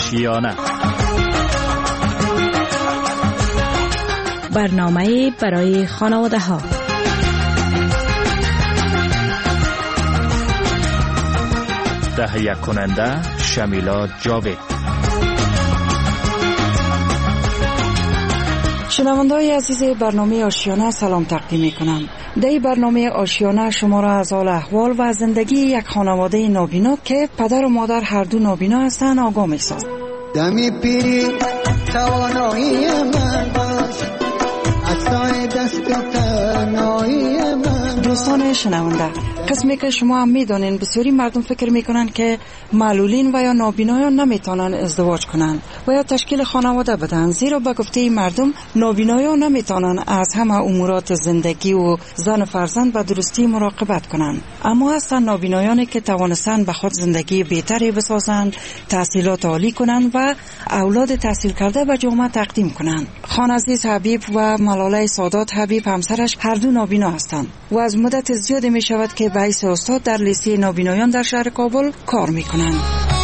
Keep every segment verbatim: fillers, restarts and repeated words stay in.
آشیانه، برنامه برای خانواده ها. تهیه کننده شمیلا جاوید. شنونده‌های عزیز برنامه آشیانه سلام تقدیم می‌کنم. در این برنامه آشیانه شما را از حال احوال و زندگی یک خانواده نابینا که پدر و مادر هر دو نابینا هستند آگاه می‌سازم. دمی پیری توانایی من باش، عصای دست تنهایی من. دوستان شنونده، قسمی که شما هم میدونین بسیاری مردم فکر میکنن که معلولین و یا نابینایان نمیتونن ازدواج کنن و یا تشکیل خانواده بدن، زیرا به گفته مردم نابینایان نمیتونن از همه امورات زندگی و زن و فرزند و درستی مراقبت کنن. اما هستن نابینایانی که توانستن به خود زندگی بهتری بسازند، تحصیلات عالی کنن و اولاد تحصیل کرده به جامعه تقدیم کنن. خانعزیز حبیب و ملاله سادات حبیب همسرش هر دو نابینا هستند و از مدت زیادی می شود که به حیث استاد در لیسه نابینایان در شهر کابل کار می کنند.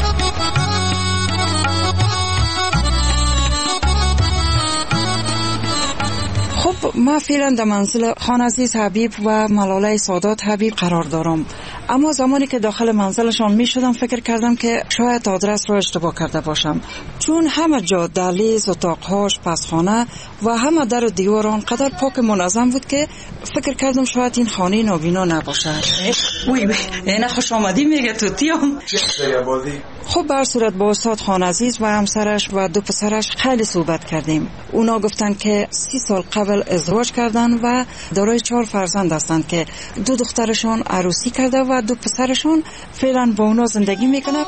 خب ما فعلا در منزل خانعزیز حبیب و ملاله سادات حبیب قرار دارم، اما زمانی که داخل منزلشان می شدم فکر کردم که شاید آدرس را اشتباه کرده باشم، چون همه جا دهلیز، اتاقهاش، پسخانه و همه در و دیوار آنقدر پاک منظم بود که فکر کردم شاید این خانه نابینا نباشد. وی وی اینا خوش آمدی میگه توتیام. خب به هر صورت با استاد خانعزیز و همسرش و دو پسرش خیلی صحبت کردیم. اونا گفتن که سی سال قبل ازدواج کردن و دارای چهار فرزند هستند که دو دخترشون عروسی کرده و دو پسرشون فعلا با اونا زندگی میکنه.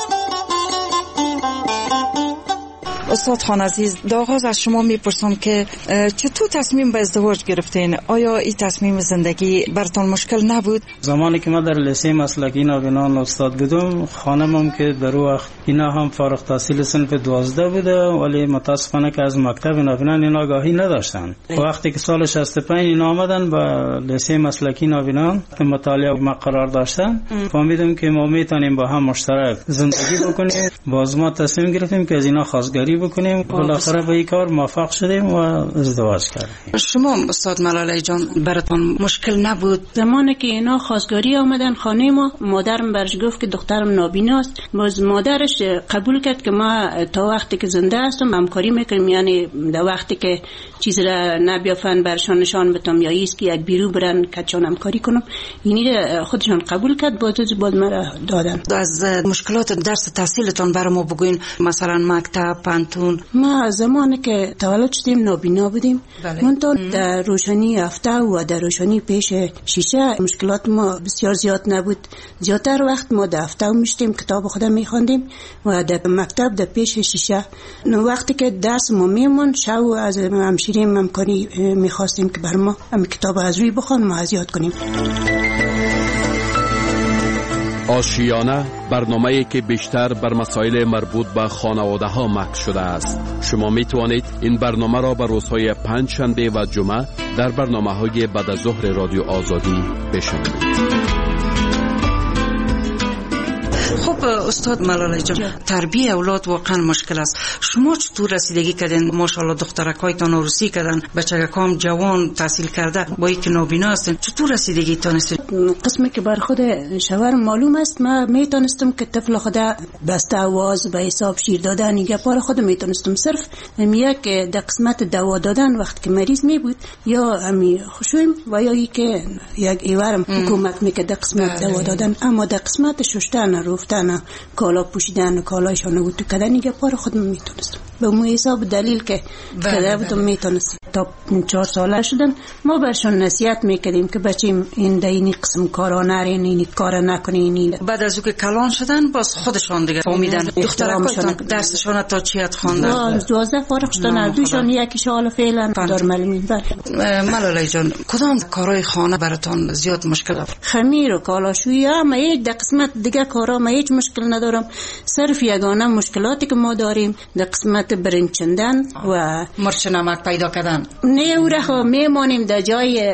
استاد خانعزیز، در آغاز از شما میپرسم که چطور تصمیم به ازدواج گرفتین؟ آیا این تصمیم زندگی براتون مشکل نبود؟ زمانی که ما در لیسه مسلکی نابینان استاد بودم، خانمم که در وقت اینا هم فارغ التحصیل صنف دوازده بوده، ولی متاسفانه که از مکتب نابینان اینا آگاهی نداشتن. وقتی که سال شصت و پنج اینا آمدن به لیسه مسلکی نابینان که مطالعه ما قرار داشتن، فهمیدم که ما میتونیم با هم مشترک زندگی بکنیم. باز ما تصمیم گرفتیم که از اینا خواستگاری بکنیم. بالاخره به این کار موفق شدیم و ازدواج کردیم. شما استاد ملاله جان براتون مشکل نبود؟ زمانی که اینا خواستگاری آمدن خانه ما، مادرم برش گفت که دخترم نابیناست. باز مادرش قبول کرد که ما تا وقتی که زنده هستم همکاری میکنیم، یعنی در وقتی که چیز را نبیافن برشان نشان بدم یا ایست که یک بیرو برن کچان همکاری کنم، اینی خودشان قبول کرد. باز باز مرا دادن. از مشکلات درس تحصیلتون برام بگوین، مثلا مکتب، پانتون. ما زمانی که تولد شدیم نابینا بودیم، منتها در روشنی هفته و در روشنی پیش شیشه مشکلات ما بسیار زیاد نبود. زیادتر وقت ما در هفته میشتیم کتاب خودم میخوندیم و در مکتب در پیش شیشه. وقتی که درس ما میمون شب از همشیره همکاری میخواستیم که بر ما هم کتاب از روی بخوان ما از یاد کنیم. آشیانه، برنامه‌ای که بیشتر بر مسائل مربوط به خانواده ها مکس شده است. شما می توانید این برنامه را به روزهای پنج شنبه و جمعه در برنامه‌های بعد از ظهر رادیو آزادی بشنوید. خب استاد ملاله جان، تربیت اولاد واقعا مشکل است. شما چطور رسیدگی کردین؟ ماشاءالله دخترکایتان عروسی کردن، بچگکام جوان تحصیل کرده، با اینکه نابینا هستن، چطور رسیدگی تونستید؟ قسمی که بر خود شوهر معلوم است، ما میتونستم که طفل خود بسته آواز به حساب شیر دادن یا پار خود میتونستم صرف میگه که در قسمت دوا دادن وقت که مریض می بود یا امی خوشویم و یا ای که یک ایوارم حکومت میکرد در قسمت دوا دادن، اما در قسمت ششتن رفتن کالا پوشیدن کالایشان رو تو کردن دیگه پار خودم میتونستم به اون حساب دلیل که کده بودم میتونستم. تا چهار ساله شدن ما برشان نصیحت میکردیم که بچیم این در این قسم کارا نرین، این کار نکنین. بعد از او که کلان شدن باز خودشان دیگه فهمیدن دخترکایتان درسشان تا چیت خواندن؟ دوازده فارغ شدن، از دویشان یکیش حالا فعلا دار معلومین. ملاله جان، کدام کارهای خانه براتون زیاد مشکل است؟ خمیر و کالاشویی، اما یک در قسمت دیگه کارا ما هیچ مشکل ندارم. صرف یگانه مشکلاتی که ما داریم در قسمت برنج چندن و مرچ نمک پیدا کردن. نه او را میمانیم در جای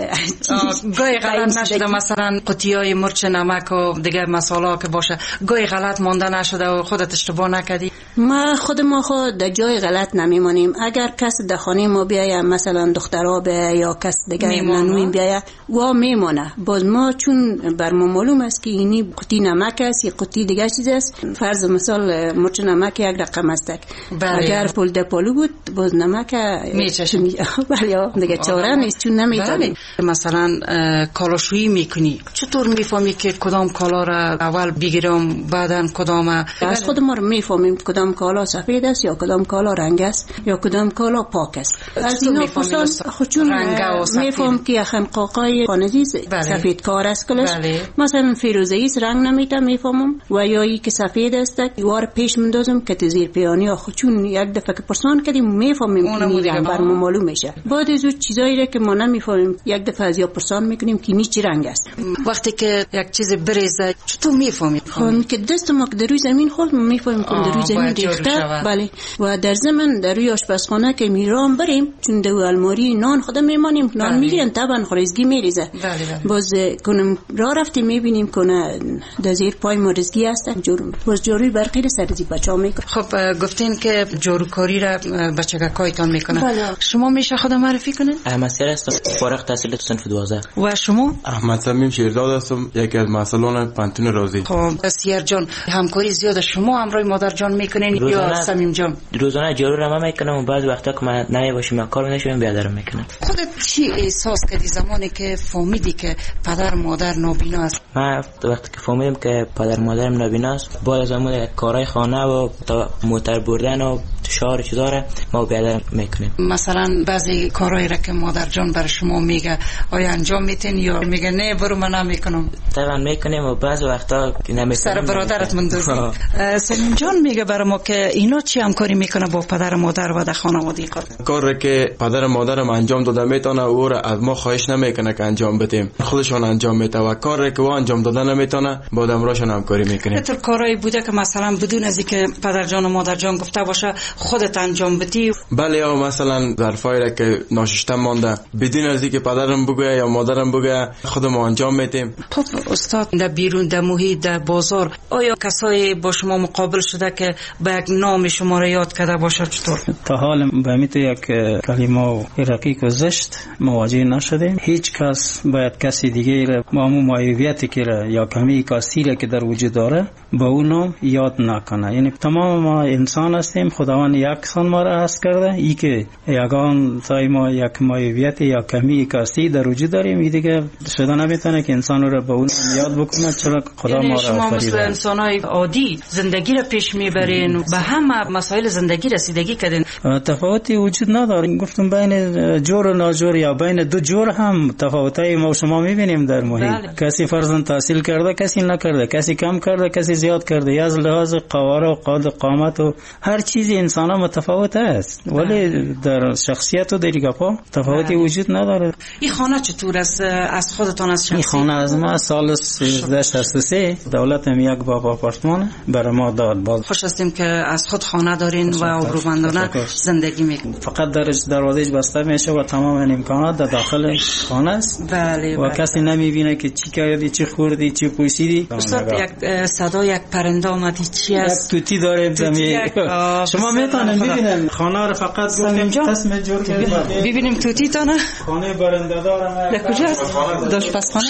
گاهی غلط نشده مثلا قطیای مرچ نمک و دیگه مساله که باشه گاهی غلط مانده نشده و خودت اشتباه نکردی؟ ما خود ما خود در جای غلط نمیمانیم. اگر کس در خانه ما بیاید مثلا دخترها بیاید یا کس دیگه ننویم بیاید و میمانه، باز ما چون بر ما معلوم است که اینی قطی نمک است یا قطی دیگه چیز است، فرض مثال مرچ نمک یک رقم است، اگر پول ده پولو بود باز نمک میچشم. بله دیگه چاره نیست چون نمیتونی. مثلا کالاشویی میکنی، چطور میفهمی که کدام کالا را اول بگیرم بعدن کدام؟ از خود ما میفهمیم کدام کالا سفید است یا کدام کالا رنگ است یا کدام کالا پاک است. از اینا پسان خودشون میفهم که اخم قاقای خانزی سفید کار است کلش. بله. مثلا فیروزه‌ای رنگ نمیتا میفهمم و یا ای که سفید است وار پیش مندازم که تزیر پیانی خودشون یک دفعه که پرسان کردیم میفهمیم که این رنگ بر ما معلوم میشه. بعد از اون چیزایی را که ما نمیفهمیم یک دفعه از یا پرسان میکنیم که این چی رنگ است. وقتی که یک چیز بریزه چطور میفهمیم؟ خب که دست ما که در روی زمین خورد میفهمیم که در روی زمین ریخته. بله. و در زمین در روی آشپزخانه که میرام بریم چون در الماری نان خود میمانیم نان میریزن طبعا خریزگی میریزه. باز کنم راه رفتیم میبینیم کنه در زیر پای ما رزگی هست جارو باز جاروی برقی را سر زی بچه‌ها میکنه. خب گفتین که جاروکاری را بچگکایتان میکنه. بله. شما میشه خود معرفی کنین؟ احمد سیر هستم، فارغ التحصیل صنف دوازده. و شما؟ احمد صمیم شیرداد هستم، یکی از مسئولان پانتون رازی. خب سیر جان همکاری زیاد شما همراه مادر جان میکنین یا صمیم جان؟ روزانه جارو را من میکنم و بعض وقتا که من نمیباشم یا کار نشم بیادرم میکنم. خودت چی احساس کردی زمانی که فهمیدی که پدر مادر نابینا است؟ من وقتی که فهمیدم که پدر مادرم نابینا است بعد از اون کارهای خانه و تا موتر بردن و شهر چیزا را ما بیادرم میکنیم. مثلا بعضی کارهایی را که مادر جان بر شما میگه آیا انجام میتین یا میگه نه برو من نمیکنم؟ طبعا میکنیم و بعض وقتا نمیکنیم. سر برادرت مندوزی. سلیم جان میگه بر ما که اینا چی همکاری میکنه با پدر مادر و در خانواده کار؟ کاری که پدر مادرم انجام داده میتونه او را از ما خواهش نمیکنه که انجام بدیم، خودشون انجام میده و کاری که او انجام داده نمیتونه با دمراشون همکاری میکنه. چطور کارایی بوده که مثلا بدون از اینکه پدر جان و مادر جان گفته باشه خودت انجام بدی؟ بله، یا مثلا ظرفایی را که ناشسته مانده بدون از اینکه پدرم بگه یا مادرم بگه خودم انجام میدیم. خب استاد در بیرون در محیط در بازار آیا کسایی با شما مقابل شده که به یک نام شما را یاد کرده باشه؟ چطور؟ تا حال به میتو یک کلمه رقیق و زشت مواجه نشدیم. هیچ کس باید کسی دیگه را با همون معیوبیتی که یا کمی کاستی که در وجود داره با اون نام یاد نکنه. یعنی تمام ما انسان هستیم، خداوند یکسان ما را هست کرده. ای که یگان تای ما یک معیوبیت یا کمی کاستی در وجود داریم این دیگه شده نمیتونه که انسان رو با اون یاد بکنه، چرا خدا ما را آفریده. شما مثل انسانای عادی زندگی را پیش میبرین، به همه مسائل زندگی رسیدگی کردین. تفاوتی وجود نداره. گفتم بین جور و ناجور یا بین دو جور هم تفاوتای ما شما میبینیم در محیط. بله. کسی فرضاً تحصیل کرده کسی نکرده، کسی کم کرده کسی زیاد کرده، یا از لحاظ قواره و قد قامت و هر چیزی انسان ها متفاوت است. بله. ولی در شخصیت و دیگه تفاوتی بله. وجود نداره. این خانه چطور است از خودتان از شخصی؟ این خانه از ما سال سیزده شصت و سه دولت هم یک باب آپارتمان برای ما داد. باز خوش هستیم که از خود خانه دارین و ابرومندانه زندگی میکنید. فقط درش دروازه‌اش بسته میشه و تمام امکانات در داخل خانه است. بله. و بله. کسی نمیبینه که چی کردی، چی خوردی، چی پوشیدی. استاد یک صدا یک پرنده اومدی چی است؟ یک توتی داریم زمین. شما میتونید ببینید خانه رو فقط گفتیم قسم جور کردیم. ببینیم توتی تا نه؟ خانه برنده دارم. در کجاست؟ داشپزخانه.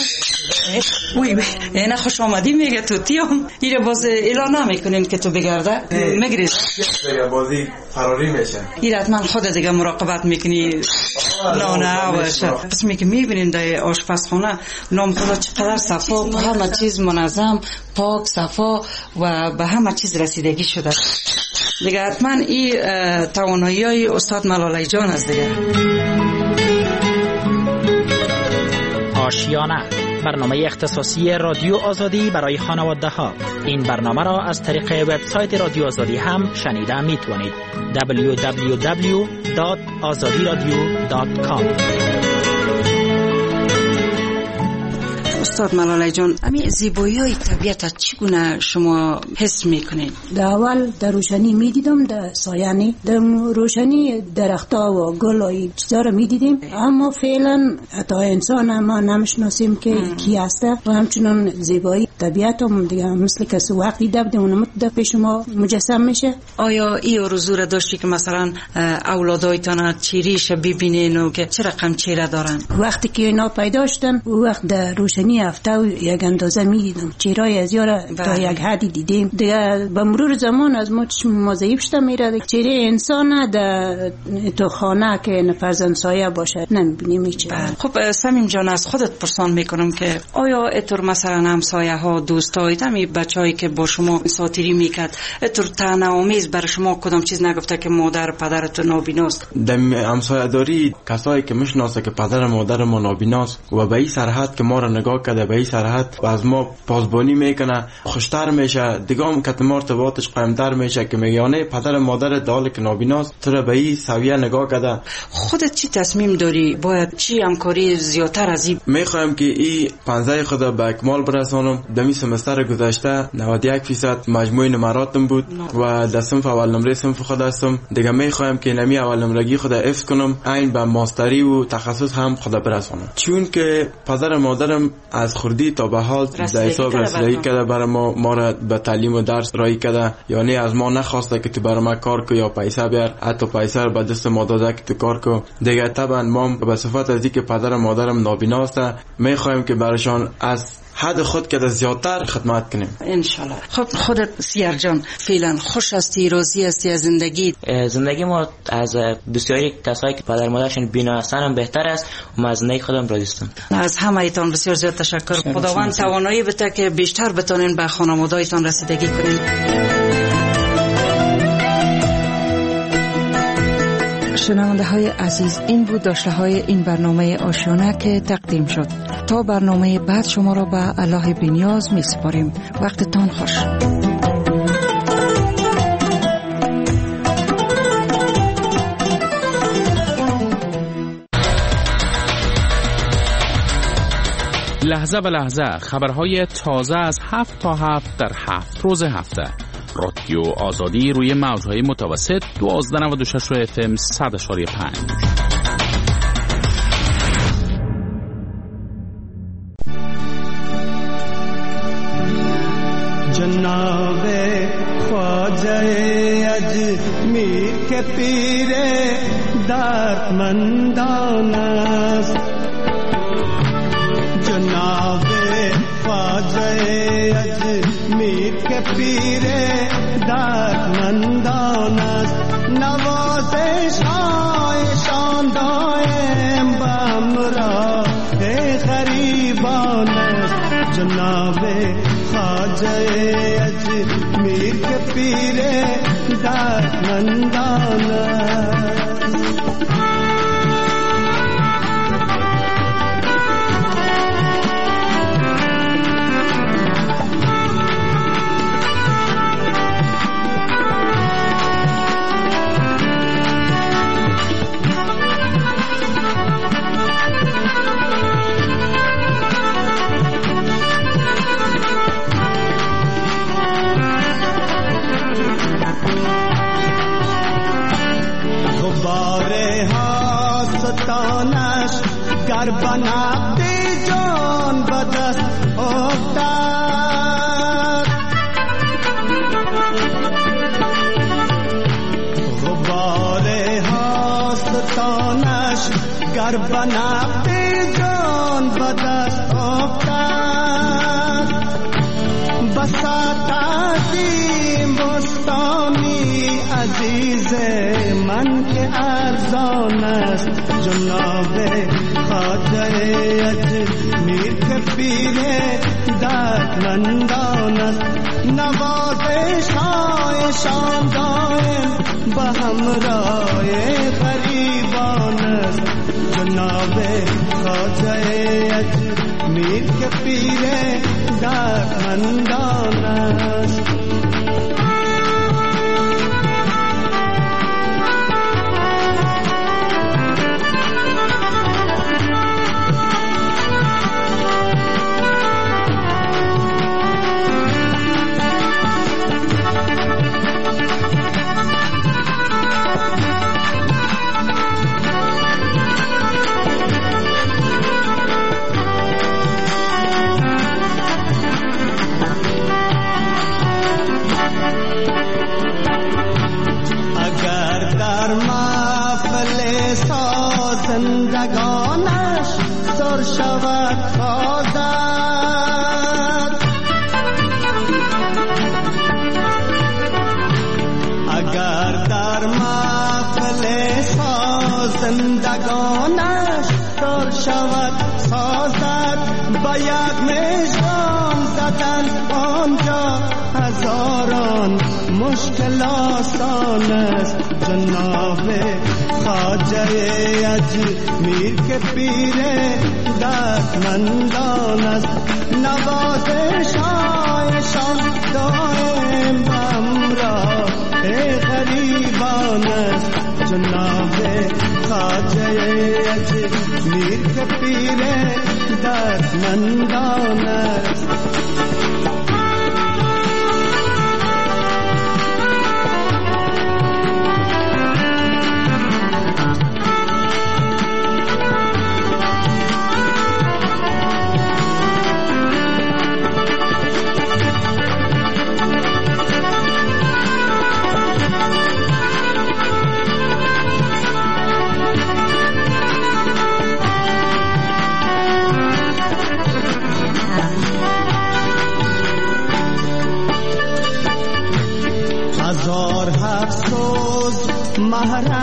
وای وای اینا خوش آمدی میگه توتی هم ایره باز اعلان نمیکنین که تو بگرده میگریز دیگه بازی فراری میشه. ایره حتما خود دیگه مراقبت میکنی نه نه باشه. پس میگه میبینین در آشپزخانه نام خدا چقدر صفا، همه چیز منظم پاک صفا و به همه چیز رسیدگی شده دیگه. حتما این توانایی های استاد ملاله جان است دیگه. آشیانه، برنامه اختصاصی رادیو آزادی برای خانواده ها. این برنامه را از طریق وبسایت رادیو آزادی هم شنیده می توانید. دبلیو دبلیو دبلیو دات آزادی رادیو دات کام. استاد ملاله جان، همین زیبایی های طبیعت چگونه شما حس میکنید؟ در اول در روشنی میدیدم، در سایانی در روشنی درختها و گل و چیزا رو میدیدیم، اما فعلا حتی انسان ما نمیشناسیم که کی هسته و همچنان زیبایی طبیعت هم دیگه مثل کسی وقتی دبده اونم در پیش ما مجسم میشه. آیا این آرزو را داشتی که مثلا اولادایتان چیریش ببینین و که چه رقم چهره دارن؟ وقتی که اینا پیدا شدن وقت در روشنی هفته و یک اندازه میدیدم، چهرهای از یارا تا یک حدی دیدیم. دیگه به مرور زمان از ما چشم ما ضعیف شده میره، چهره انسان در تو خانه که فرزند سایه باشه نمیبینیم هیچ. خب سمیم جان، از خودت پرسان میکنم که آیا اتور مثلا همسایه ها، دوستای دمی بچه‌ای که با شما ساتیری میکرد اتور طعنه‌آمیز برای شما کدام چیز نگفته که مادر پدرت نابیناست؟ دم همسایه داری کسایی که میشناسه که پدر مادر ما نابیناست و به این سرحد که ما را نگاه کرده، به این سرحد و از ما پاسبانی میکنه، خوشتر میشه، دیگه هم که مرتباتش قائم‌تر میشه که میگه پدر مادر دال که نابیناست تو را به این سویه نگاه کرده. خودت چی تصمیم داری؟ باید چی همکاری زیادتر از این؟ میخوایم که این پنزه خدا به اکمال برسانم. دمی سمستر گذشته نود و یک فیصد مجموع نمراتم بود و در صنف اول نمره صنف خود هستم. دیگه میخوایم که نمی اول نمرگی خود حفظ کنم، این به ماستری و تخصص هم خود برسانم، چون که پدر مادرم از خردی تا به حال در حساب رسیدگی کرده برای ما ما را به تعلیم و درس رایی کرده، یعنی از ما نخواسته که تو برای ما کار کو یا پیسه بیار، حتی پیسه رو به دست ما داده که تو کار کو. دیگه طبعا ما به صفت از اینکه پدر مادرم نابیناست میخوایم که برایشان از حد خود که زیادتر خدمت کنیم انشالله. خب خودت سیر جان فعلا خوش هستی، راضی هستی از زندگی؟ زندگی ما از بسیاری کسایی که پدر مادرشون بینا هستن هم بهتر است و من از زندگی خودم راضی هستم. از همه ایتان بسیار زیاد تشکر. خداوند توانایی بده که بیشتر بتونین به خانواده‌تان رسیدگی کنین. شنونده های عزیز، این بود داشته های این برنامه آشیانه که تقدیم شد. تا برنامه بعد شما را به الله بنیاز می سپاریم. وقتتان خوش. لحظه به لحظه خبرهای تازه از هفت تا هفت در هفت روز هفته. رادیو آزادی روی موجهای متوسط دوازده نود و شش اف ام صد اشاری پنج. جناب خواجه اجمیر کے پیر دردمندان است، جناب خواجه اجمیر کے پیر دردمندان است، نوازش هایشان دائم به همراه غریبان است، جناب خواجه اجمیر کے پیر دردمندان است. گر بنابی جان بدست افتاد، غبار هاستانش گر بنابی جان بدست افتاد، بساط عظیم بستانی عزیز من که ارزان است، جناب خواجه اجمیر کے پیر دردمندان است، نوازش هایشان دائم به همراه غریبان است، جناب خواجه اجمیر کے پیر دردمندان است. هجران زدن آنجا هزاران مشکل آسان است. جناب خواجه اجمیر که پیر دردمندان است. نوازش‌هایشان دائم همراه غریبان است. جناب خواجه اجمیر که پیر دردمندان است. هزار هفت سوز محرم